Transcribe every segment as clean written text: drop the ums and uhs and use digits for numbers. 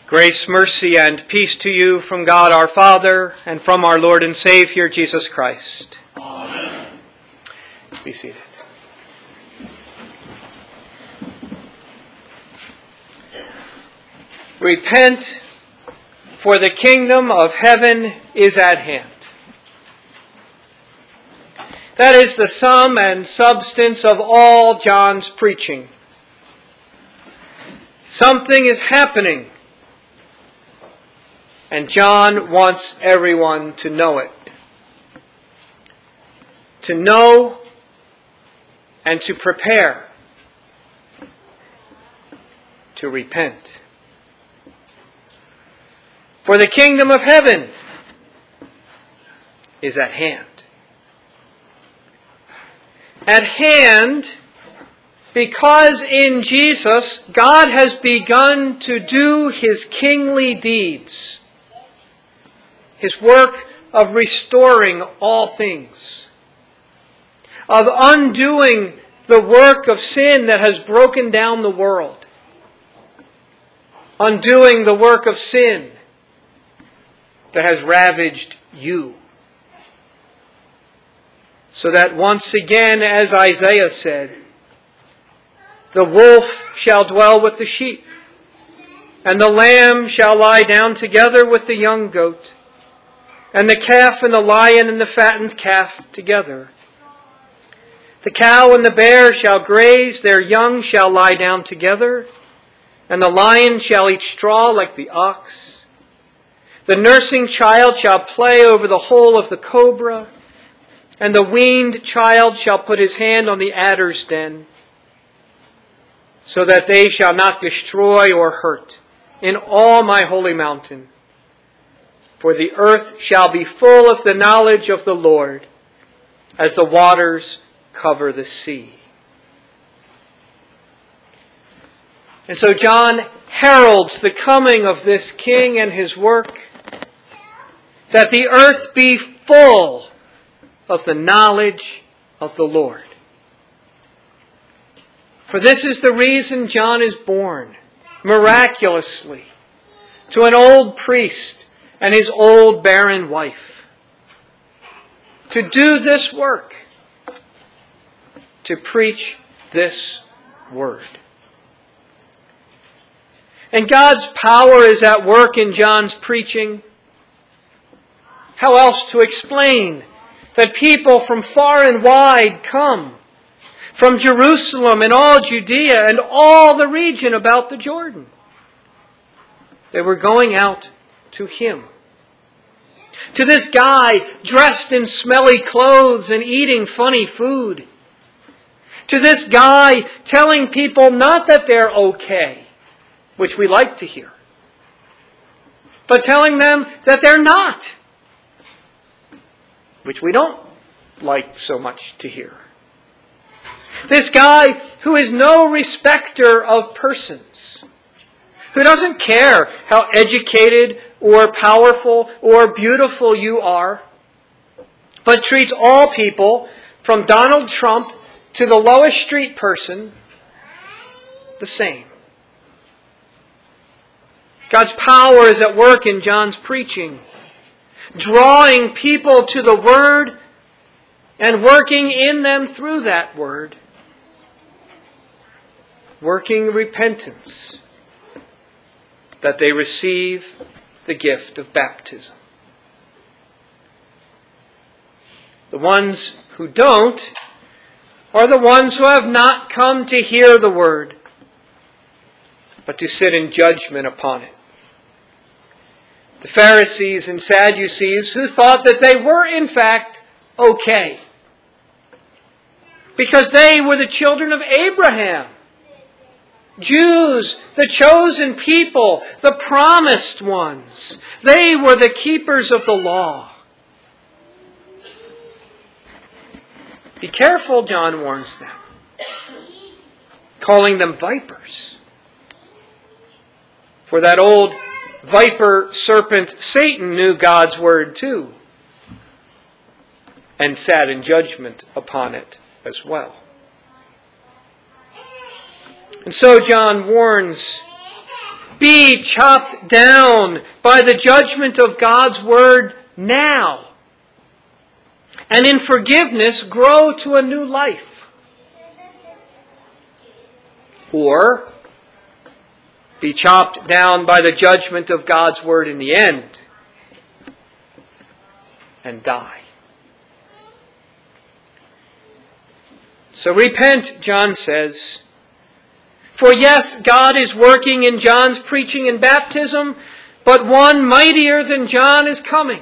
Grace, mercy, and peace to you from God our Father and from our Lord and Savior, Jesus Christ. Amen. Be seated. Repent, for the kingdom of heaven is at hand. That is the sum and substance of all John's preaching. Something is happening, and John wants everyone to know it. To know and to prepare. To repent. For the kingdom of heaven is at hand. At hand, because in Jesus, God has begun to do His kingly deeds. His work of restoring all things. Of undoing the work of sin that has broken down the world. Undoing the work of sin that has ravaged you. So that once again, as Isaiah said, the wolf shall dwell with the sheep, and the lamb shall lie down together with the young goat, and the calf and the lion and the fattened calf together. The cow and the bear shall graze, their young shall lie down together, and the lion shall eat straw like the ox. The nursing child shall play over the hole of the cobra, and the weaned child shall put his hand on the adder's den, so that they shall not destroy or hurt in all my holy mountain. For the earth shall be full of the knowledge of the Lord, as the waters cover the sea. And so John heralds the coming of this King and His work, that the earth be full of the knowledge of the Lord. For this is the reason John is born, miraculously, to an old priest and his old barren wife. To do this work, to preach this word. And God's power is at work in John's preaching. How else to explain that people from far and wide come, from Jerusalem and all Judea and all the region about the Jordan? They were going out to Him. To this guy dressed in smelly clothes and eating funny food. To this guy telling people not that they're okay, which we like to hear, but telling them that they're not, which we don't like so much to hear. This guy who is no respecter of persons, who doesn't care how educated or powerful or beautiful you are, but treats all people, from Donald Trump to the lowest street person, the same. God's power is at work in John's preaching, drawing people to the Word and working in them through that Word. Working repentance, that they receive the gift of baptism. The ones who don't are the ones who have not come to hear the Word, but to sit in judgment upon it. The Pharisees and Sadducees who thought that they were in fact okay, because they were the children of Abraham. Jews, the chosen people, the promised ones. They were the keepers of the law. Be careful, John warns them, calling them vipers. For that old viper serpent Satan knew God's word too, and sat in judgment upon it as well. And so John warns, be chopped down by the judgment of God's word now. And in forgiveness, grow to a new life. Or be chopped down by the judgment of God's word in the end and die. So repent, John says. For yes, God is working in John's preaching and baptism, but one mightier than John is coming,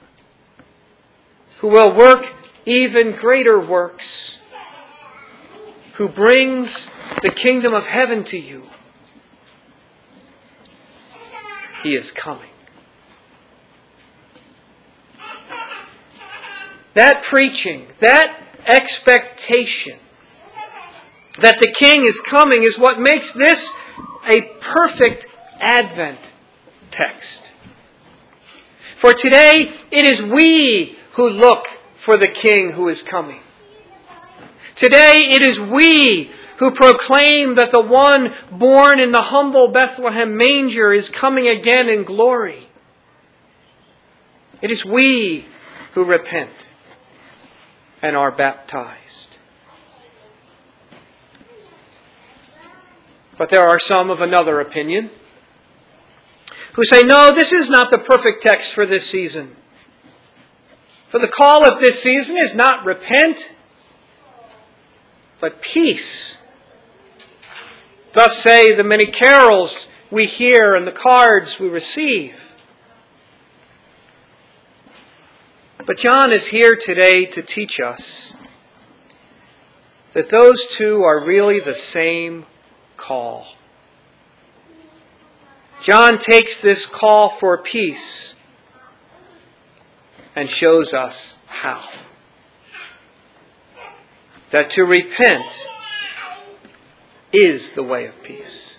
who will work even greater works, who brings the kingdom of heaven to you. He is coming. That preaching, that expectation that the King is coming is what makes this a perfect Advent text. For today, it is we who look for the King who is coming. Today, it is we who proclaim that the one born in the humble Bethlehem manger is coming again in glory. It is we who repent and are baptized. But there are some of another opinion who say, no, this is not the perfect text for this season. For the call of this season is not repent, but peace. Thus say the many carols we hear and the cards we receive. But John is here today to teach us that those two are really the same call. John takes this call for peace and shows us how. That to repent is the way of peace.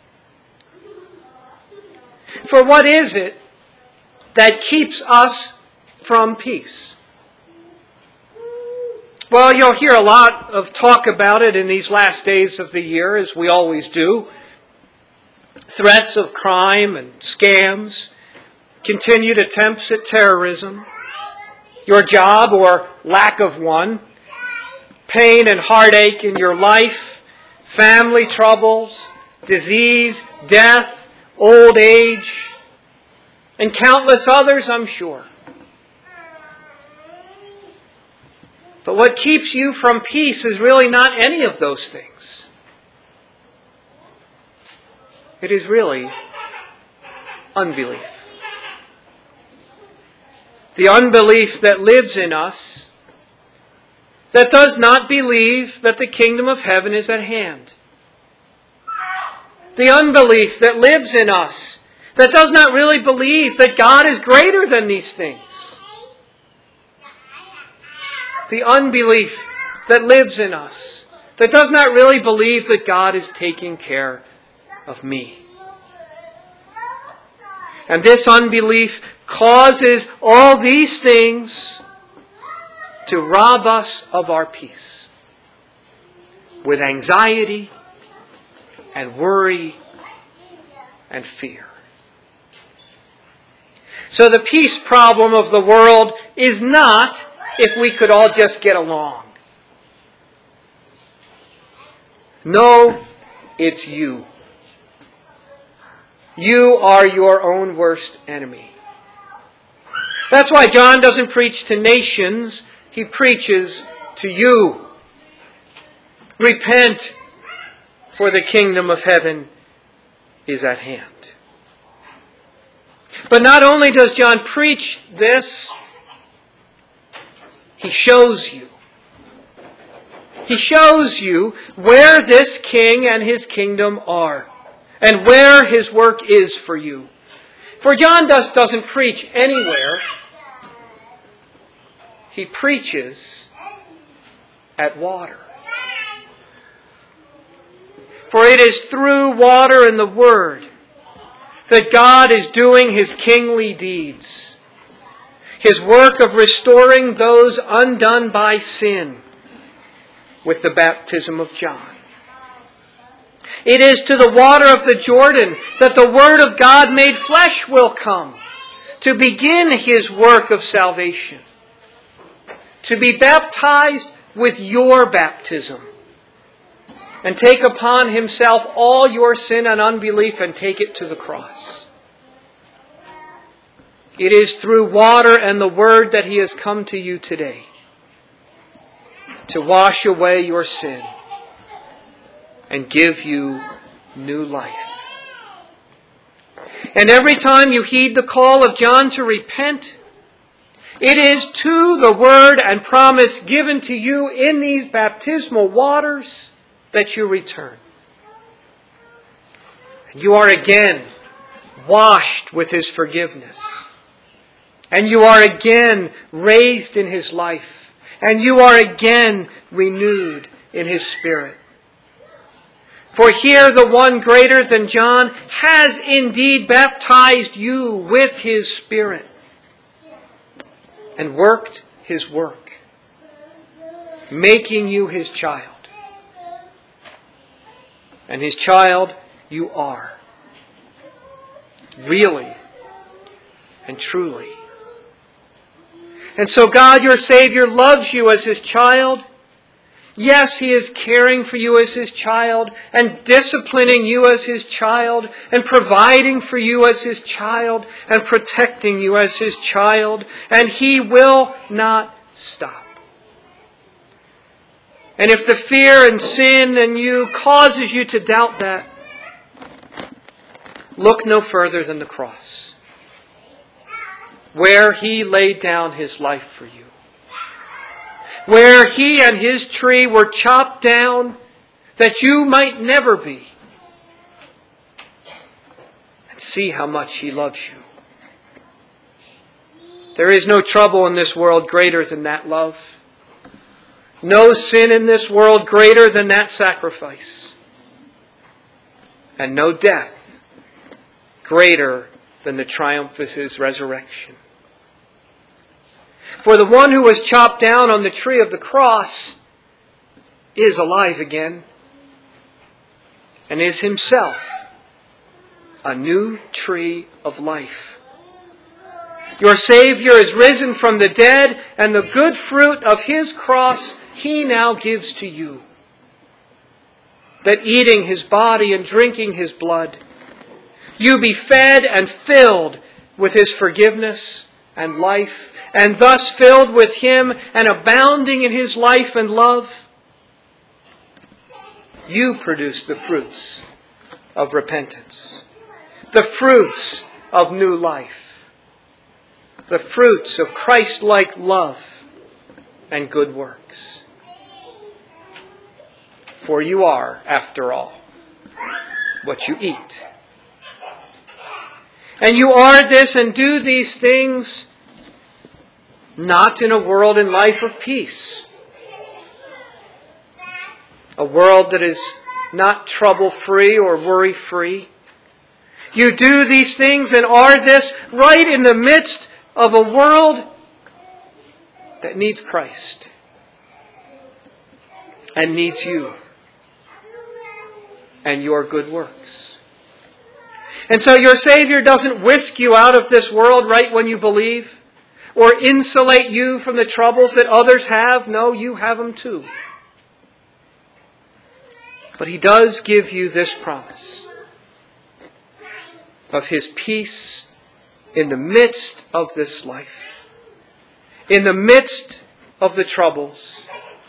For what is it that keeps us from peace? Well, you'll hear a lot of talk about it in these last days of the year, as we always do. Threats of crime and scams, continued attempts at terrorism, your job or lack of one, pain and heartache in your life, family troubles, disease, death, old age, and countless others, I'm sure. But what keeps you from peace is really not any of those things. It is really unbelief. The unbelief that lives in us that does not believe that the kingdom of heaven is at hand. The unbelief that lives in us that does not really believe that God is greater than these things. The unbelief that lives in us that does not really believe that God is taking care of me. And this unbelief causes all these things to rob us of our peace with anxiety and worry and fear. So the peace problem of the world is not if we could all just get along. No, it's you. You are your own worst enemy. That's why John doesn't preach to nations. He preaches to you. Repent, for the kingdom of heaven is at hand. But not only does John preach this, he shows you. He shows you where this king and his kingdom are, and where his work is for you. For John doesn't preach anywhere. He preaches at water. For it is through water and the Word that God is doing His kingly deeds. His work of restoring those undone by sin with the baptism of John. It is to the water of the Jordan that the Word of God made flesh will come to begin His work of salvation, to be baptized with your baptism, and take upon Himself all your sin and unbelief and take it to the cross. It is through water and the Word that He has come to you today to wash away your sin and give you new life. And every time you heed the call of John to repent, it is to the word and promise given to you in these baptismal waters that you return. You are again washed with His forgiveness. And you are again raised in His life. And you are again renewed in His Spirit. For here the one greater than John has indeed baptized you with His Spirit and worked His work, making you His child. And His child you are, really and truly. And so God, your Savior, loves you as His child. Yes, He is caring for you as His child and disciplining you as His child and providing for you as His child and protecting you as His child. And He will not stop. And if the fear and sin in you causes you to doubt that, look no further than the cross, where He laid down His life for you, where He and His tree were chopped down that you might never be. And see how much He loves you. There is no trouble in this world greater than that love. No sin in this world greater than that sacrifice. And no death greater than the triumph of His resurrection. For the one who was chopped down on the tree of the cross is alive again and is Himself a new tree of life. Your Savior is risen from the dead, and the good fruit of His cross He now gives to you. That eating His body and drinking His blood, you be fed and filled with His forgiveness and life, and thus filled with Him and abounding in His life and love, you produce the fruits of repentance, the fruits of new life, the fruits of Christ-like love and good works. For you are, after all, what you eat. And you are this and do these things not in a world and life of peace. A world that is not trouble-free or worry-free. You do these things and are this right in the midst of a world that needs Christ and needs you and your good works. And so your Savior doesn't whisk you out of this world right when you believe or insulate you from the troubles that others have. No, you have them too. But He does give you this promise of His peace in the midst of this life, in the midst of the troubles,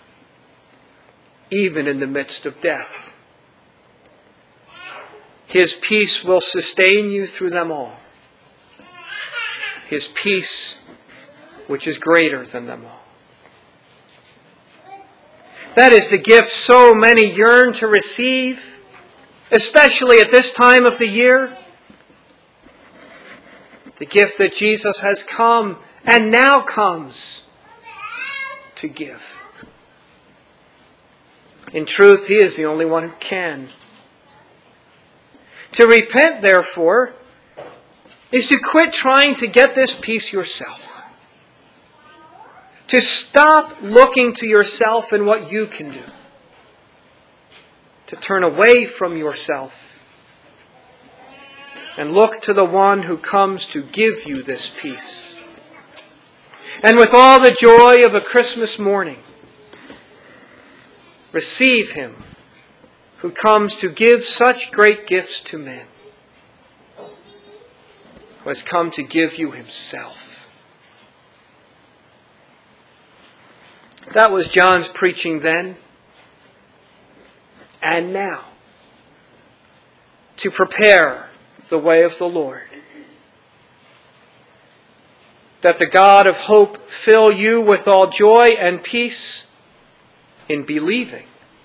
even in the midst of death. His peace will sustain you through them all. His peace, which is greater than them all. That is the gift so many yearn to receive, especially at this time of the year. The gift that Jesus has come and now comes to give. In truth, He is the only one who can. To repent, therefore, is to quit trying to get this peace yourself. To stop looking to yourself and what you can do. to turn away from yourself and look to the one who comes to give you this peace. And with all the joy of a Christmas morning, receive him who comes to give such great gifts to men, who has come to give you himself. That was John's preaching then and now, to prepare the way of the Lord. That the God of hope fill you with all joy and peace in believing,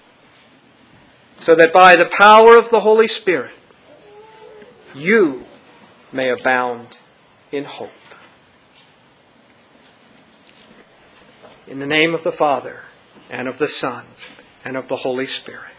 so that by the power of the Holy Spirit you may abound in hope. In the name of the Father, and of the Son, and of the Holy Spirit.